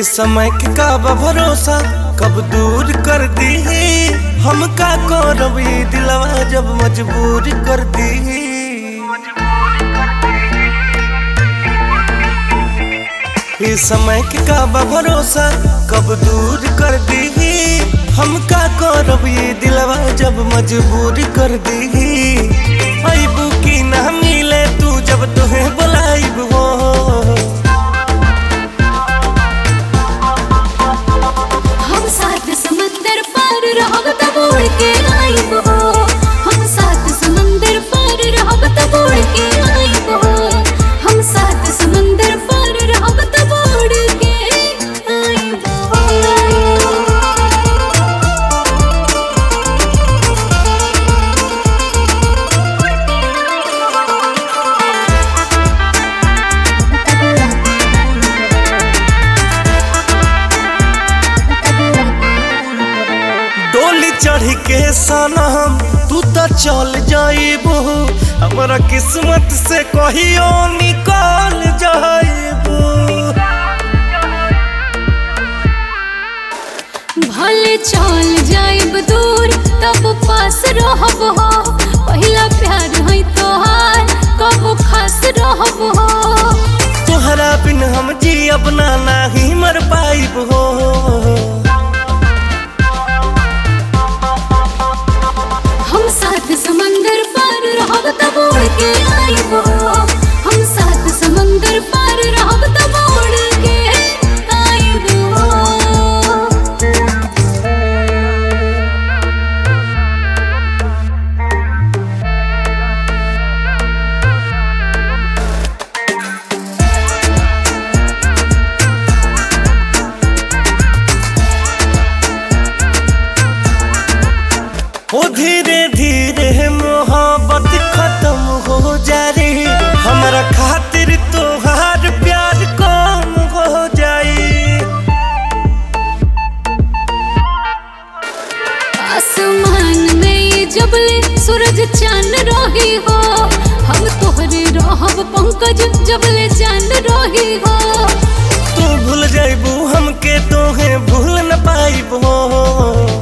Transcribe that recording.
समय के का बा भरोसा कब दूर कर दी हम का करब ई दिलवा जब मजबूर कर दी। ये समय के का बा भरोसा कब दूर कर दी हम का करब ई दिलवा जब मजबूर कर दी। अइबू की ना मिले तू जब तुहे बुलाइब हो हम साथ समंदर पार रहब तब उड़ के आइब हो। हम साथ समंदर पार रहब तब उड़ के आइब हो। हम साथ समंदर पार रहब तब उड़ के आइब हो। डोली चढ़ के सनम तू तो चल जाइबू हमरा किस्मत से कहियो निकल जाइबू। भले चल जाइब दूर तब पास रहब हो। पहिला प्यार है तोहार कब खास रहब हो। तोहरा बिन हम जियब ना नाही मर पाइब हो। हम साथ समंदर पार रहब तब उड़ के आइब हो। हम साथ समंदर पार रहब तब उड़ के आइब हो। ओ धीरे धीरे मोहब्बत खत्म हो जा रही हमरा खातिर तोहार प्यार कम हो जाई। आसमान में ये जबले सूरज चांद रही हो। हम तोहरे रहब पंकज जबले चांद रही हो। तू भूल जाइबू हमके तोहे भूल न पाइब हो।